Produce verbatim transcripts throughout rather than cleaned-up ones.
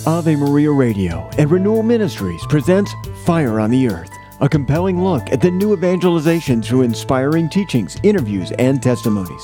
Ave Maria Radio and Renewal Ministries presents Fire on the Earth, a compelling look at the new evangelization through inspiring teachings, interviews, and testimonies.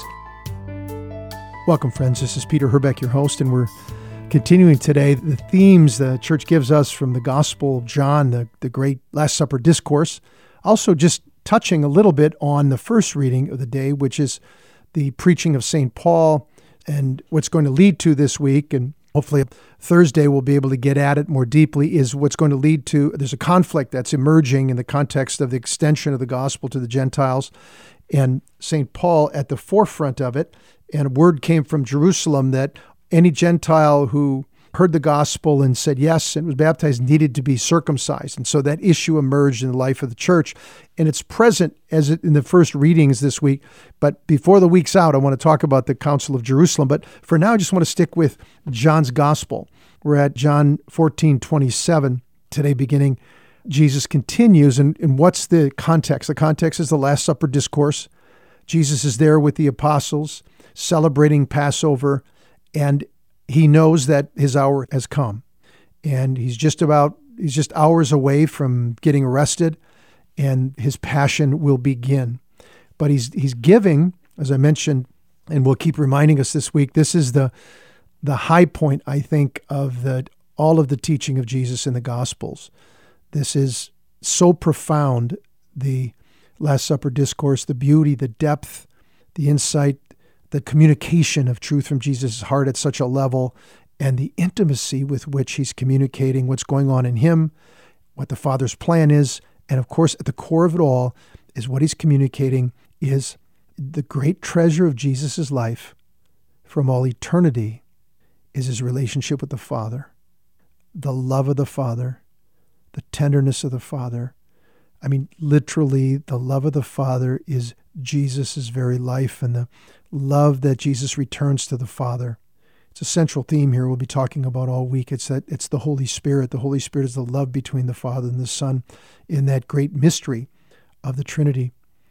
Welcome, friends. This is Peter Herbeck, your host, and we're continuing today the themes the church gives us from the Gospel of John, the, the great Last Supper discourse. Also just touching a little bit on the first reading of the day, which is the preaching of Saint Paul and what's going to lead to this week, and hopefully Thursday we'll be able to get at it more deeply, is what's going to lead to, there's a conflict that's emerging in the context of the extension of the gospel to the Gentiles, and Saint Paul at the forefront of it. And a word came from Jerusalem that any Gentile who heard the gospel and said yes and was baptized needed to be circumcised. And so that issue emerged in the life of the church, and it's present as it in the first readings this week. But before the week's out, I want to talk about the Council of Jerusalem. But for now, I just want to stick with John's gospel. We're at John fourteen twenty-seven today, beginning. Jesus continues, and, and what's the context? The context is the Last Supper discourse. Jesus is there with the apostles, celebrating Passover, and he knows that his hour has come, and he's just about, he's just hours away from getting arrested, and his passion will begin. But he's he's giving, as I mentioned, and we'll keep reminding us this week, this is the the high point, I think, of the all of the teaching of Jesus in the Gospels. This is so profound, the Last Supper discourse, the beauty, the depth, the insight, the communication of truth from Jesus' heart at such a level, and the intimacy with which he's communicating what's going on in him, what the Father's plan is, and of course, at the core of it all is what he's communicating is the great treasure of Jesus' life from all eternity is his relationship with the Father, the love of the Father, the tenderness of the Father. I mean, literally, the love of the Father is Jesus' very life, and the love that Jesus returns to the Father. It's a central theme here we'll be talking about all week. It's that it's the Holy Spirit. The Holy Spirit is the love between the Father and the Son in that great mystery of the Trinity.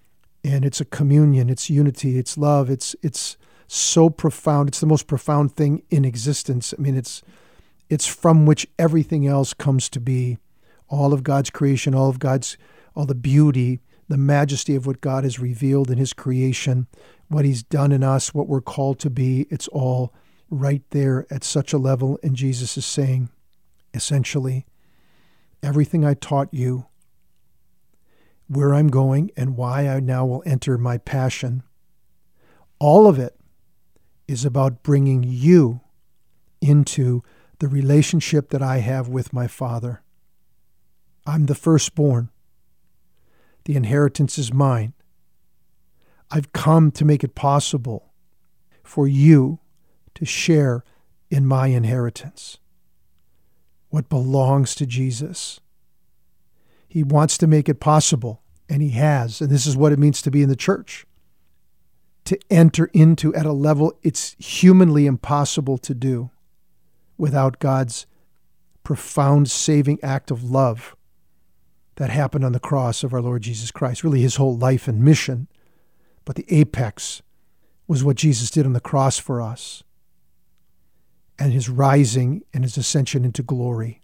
And it's a communion, it's unity, it's love. It's it's so profound. It's the most profound thing in existence. I mean, it's it's from which everything else comes to be. All of God's creation, all of God's all the beauty, the majesty of what God has revealed in his creation, what he's done in us, what we're called to be, it's all right there at such a level. And Jesus is saying, essentially, everything I taught you, where I'm going and why I now will enter my passion, all of it is about bringing you into the relationship that I have with my Father. I'm the firstborn. The inheritance is mine. I've come to make it possible for you to share in my inheritance, what belongs to Jesus. He wants to make it possible, and he has, and this is what it means to be in the church, to enter into at a level it's humanly impossible to do without God's profound saving act of love that happened on the cross of our Lord Jesus Christ, really his whole life and mission. But the apex was what Jesus did on the cross for us, and his rising and his ascension into glory.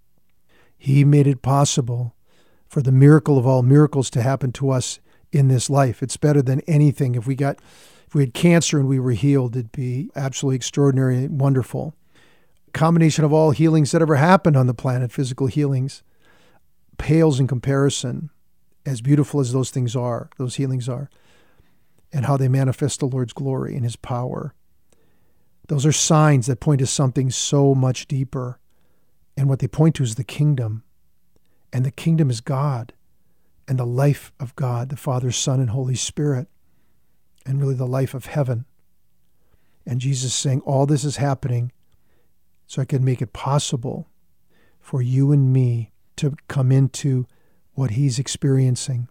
He made it possible for the miracle of all miracles to happen to us in this life. It's better than anything. If we got, if we had cancer and we were healed, it'd be absolutely extraordinary and wonderful. A combination of all healings that ever happened on the planet, physical healings, pales in comparison, as beautiful as those things are, those healings are, and how they manifest the Lord's glory and his power. Those are signs that point to something so much deeper. And what they point to is the kingdom. And the kingdom is God and the life of God, the Father, Son, and Holy Spirit, and really the life of heaven. And Jesus is saying, all this is happening so I can make it possible for you and me to come into what he's experiencing.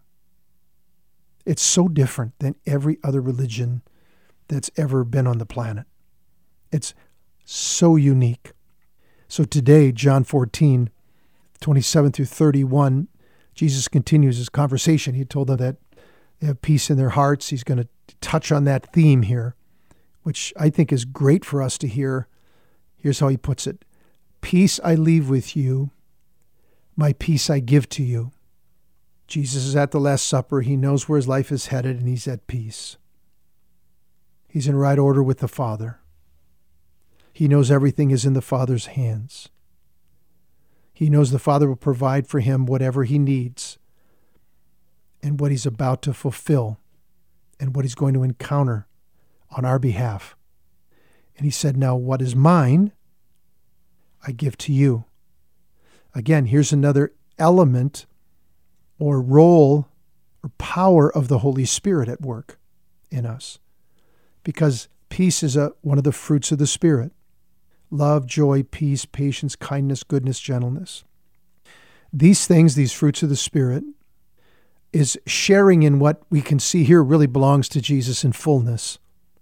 It's so different than every other religion that's ever been on the planet. It's so unique. So today, John fourteen, twenty-seven through thirty-one, Jesus continues his conversation. He told them that they have peace in their hearts. He's going to touch on that theme here, which I think is great for us to hear. Here's how he puts it. Peace I leave with you, my peace I give to you. Jesus is at the Last Supper. He knows where his life is headed, and he's at peace. He's in right order with the Father. He knows everything is in the Father's hands. He knows the Father will provide for him whatever he needs and what he's about to fulfill and what he's going to encounter on our behalf. And he said, now what is mine, I give to you. Again, here's another element or role or power of the Holy Spirit at work in us. Because peace is a, one of the fruits of the Spirit. Love, joy, peace, patience, kindness, goodness, gentleness. These things, these fruits of the Spirit, is sharing in what we can see here really belongs to Jesus in fullness.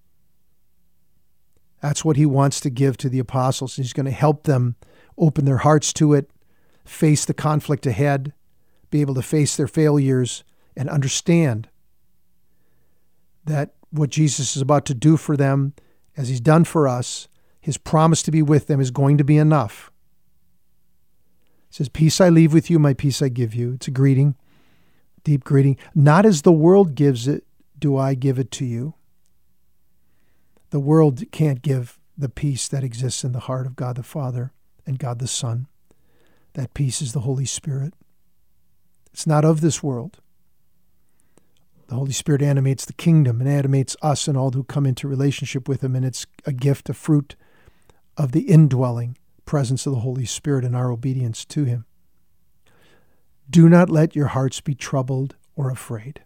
That's what he wants to give to the apostles. He's going to help them open their hearts to it, face the conflict ahead, be able to face their failures, and understand that what Jesus is about to do for them, as he's done for us, his promise to be with them is going to be enough. He says, peace I leave with you, my peace I give you. It's a greeting, deep greeting. Not as the world gives it, do I give it to you. The world can't give the peace that exists in the heart of God the Father and God the Son. That peace is the Holy Spirit. It's not of this world. The Holy Spirit animates the kingdom and animates us and all who come into relationship with him, and it's a gift, a fruit of the indwelling presence of the Holy Spirit and our obedience to him. Do not let your hearts be troubled or afraid.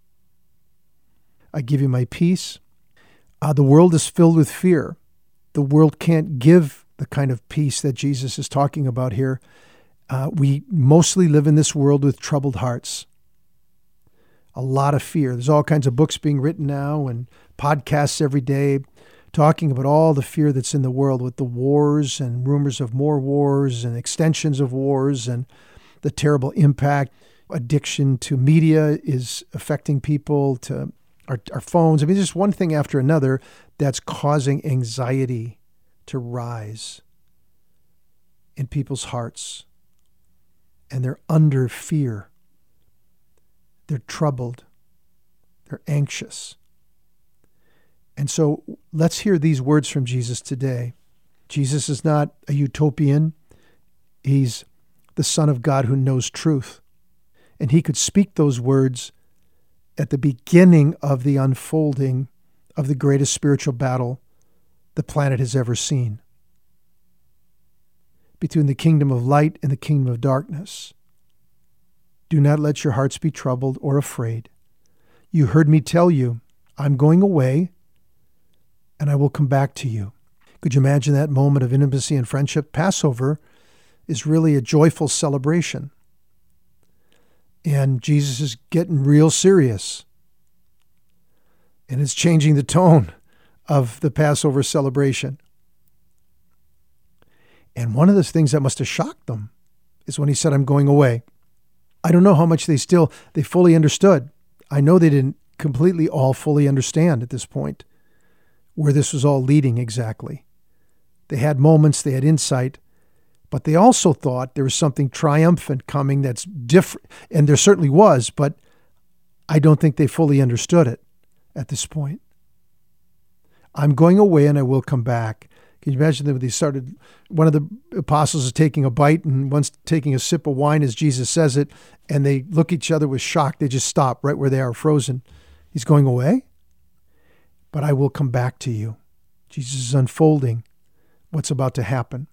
I give you my peace. Uh, the world is filled with fear. The world can't give the kind of peace that Jesus is talking about here. Uh, we mostly live in this world with troubled hearts. A lot of fear. There's all kinds of books being written now and podcasts every day talking about all the fear that's in the world with the wars and rumors of more wars and extensions of wars and the terrible impact. Addiction to media is affecting people, to our, our phones. I mean, just one thing after another that's causing anxiety to rise in people's hearts. And they're under fear. They're troubled. They're anxious. And so let's hear these words from Jesus today. Jesus is not a utopian. He's the Son of God who knows truth. And he could speak those words at the beginning of the unfolding of the greatest spiritual battle the planet has ever seen, between the kingdom of light and the kingdom of darkness. Do not let your hearts be troubled or afraid. You heard me tell you, I'm going away, and I will come back to you. Could you imagine that moment of intimacy and friendship? Passover is really a joyful celebration. And Jesus is getting real serious. And it's changing the tone of the Passover celebration. And one of the things that must have shocked them is when he said, I'm going away. I don't know how much they still, they fully understood. I know they didn't completely all fully understand at this point where this was all leading exactly. They had moments, they had insight, but they also thought there was something triumphant coming that's different. And there certainly was, but I don't think they fully understood it at this point. I'm going away and I will come back. Can you imagine that when they started, one of the apostles is taking a bite and one's taking a sip of wine as Jesus says it, and they look at each other with shock. They just stop right where they are, frozen. He's going away, but I will come back to you. Jesus is unfolding what's about to happen.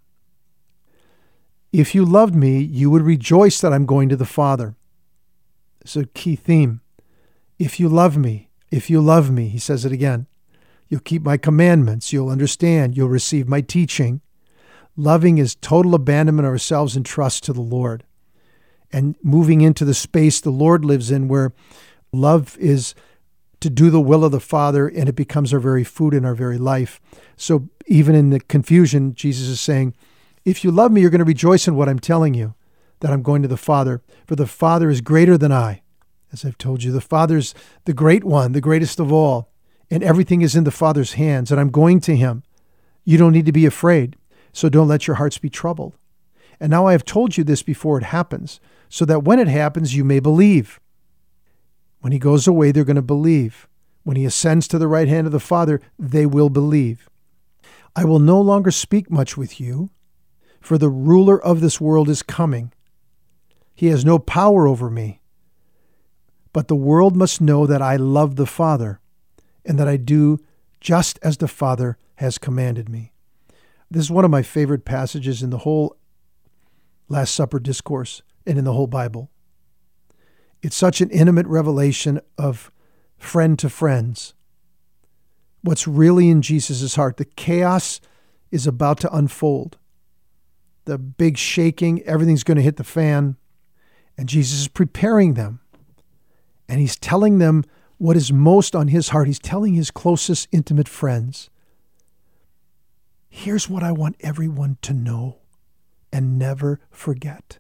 If you loved me, you would rejoice that I'm going to the Father. It's a key theme. If you love me, if you love me, he says it again. You'll keep my commandments. You'll understand. You'll receive my teaching. Loving is total abandonment of ourselves and trust to the Lord. And moving into the space the Lord lives in, where love is to do the will of the Father, and it becomes our very food in our very life. So even in the confusion, Jesus is saying, if you love me, you're going to rejoice in what I'm telling you, that I'm going to the Father. For the Father is greater than I. As I've told you, the Father's the great one, the greatest of all. And everything is in the Father's hands, and I'm going to him. You don't need to be afraid. So don't let your hearts be troubled. And now I have told you this before it happens, so that when it happens, you may believe. When he goes away, they're going to believe. When he ascends to the right hand of the Father, they will believe. I will no longer speak much with you, for the ruler of this world is coming. He has no power over me. But the world must know that I love the Father, and that I do just as the Father has commanded me. This is one of my favorite passages in the whole Last Supper discourse and in the whole Bible. It's such an intimate revelation of friend to friends. What's really in Jesus' heart. The chaos is about to unfold. The big shaking, everything's going to hit the fan. And Jesus is preparing them. And he's telling them what is most on his heart. He's telling his closest, intimate friends, here's what I want everyone to know and never forget.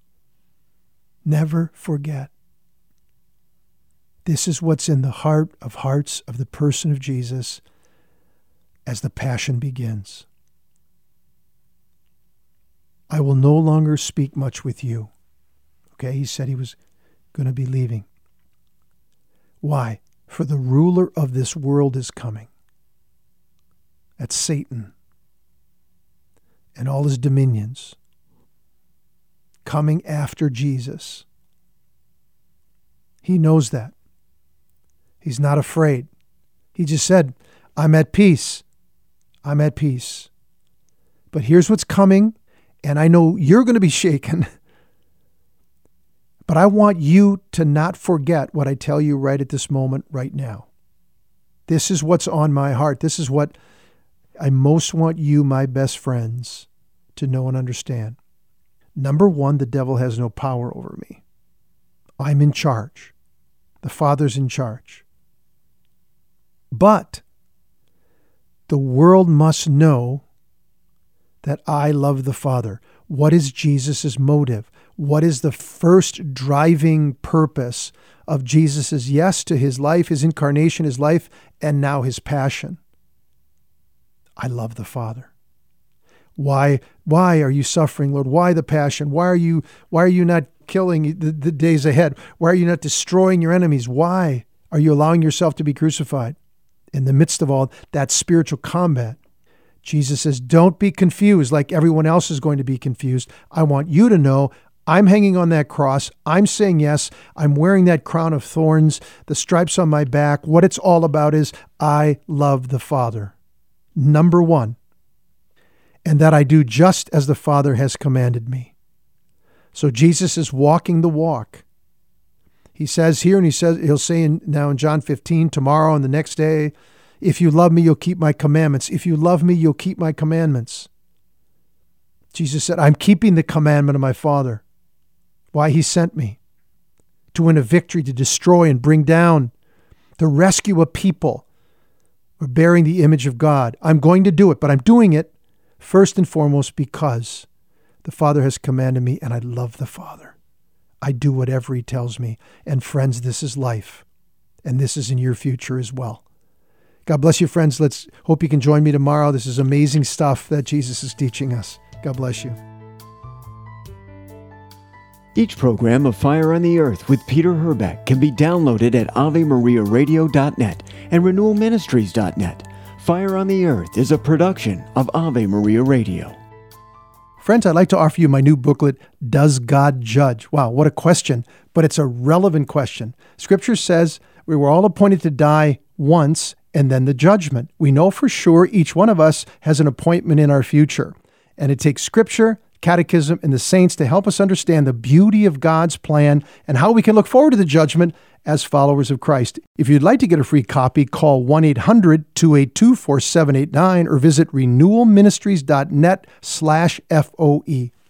Never forget. This is what's in the heart of hearts of the person of Jesus as the passion begins. I will no longer speak much with you. Okay, he said he was going to be leaving. Why? For the ruler of this world is coming. That's Satan and all his dominions coming after Jesus. He knows that. He's not afraid. He just said, I'm at peace. I'm at peace. But here's what's coming, and I know you're going to be shaken. But I want you to not forget what I tell you right at this moment, right now. This is what's on my heart. This is what I most want you, my best friends, to know and understand. Number one, the devil has no power over me. I'm in charge. The Father's in charge. But the world must know that I love the Father. What is Jesus' motive? What is the first driving purpose of Jesus' yes to his life, his incarnation, his life, and now his passion? I love the Father. Why, why are you suffering, Lord? Why the passion? Why are you, why are you not killing the, the days ahead? Why are you not destroying your enemies? Why are you allowing yourself to be crucified? In the midst of all that spiritual combat, Jesus says, don't be confused like everyone else is going to be confused. I want you to know I'm hanging on that cross. I'm saying yes. I'm wearing that crown of thorns, the stripes on my back. What it's all about is I love the Father. Number one. And that I do just as the Father has commanded me. So Jesus is walking the walk. He says here, and he says, he'll say in, now in John fifteen, tomorrow and the next day, if you love me, you'll keep my commandments. If you love me, you'll keep my commandments. Jesus said, I'm keeping the commandment of my Father. Why? He sent me to win a victory, to destroy and bring down, to rescue a people who are bearing the image of God. I'm going to do it, but I'm doing it first and foremost because the Father has commanded me, and I love the Father. I do whatever he tells me. And friends, this is life, and this is in your future as well. God bless you, friends. Let's hope you can join me tomorrow. This is amazing stuff that Jesus is teaching us. God bless you. Each program of Fire on the Earth with Peter Herbeck can be downloaded at ave maria radio dot net and renewal ministries dot net. Fire on the Earth is a production of Ave Maria Radio. Friends, I'd like to offer you my new booklet, Does God Judge? Wow, what a question, but it's a relevant question. Scripture says we were all appointed to die once and then the judgment. We know for sure each one of us has an appointment in our future. And it takes Scripture, Catechism, and the saints to help us understand the beauty of God's plan and how we can look forward to the judgment as followers of Christ. If you'd like to get a free copy, call one eight hundred two eight two four seven eight nine or visit renewal ministries dot net slash F O E.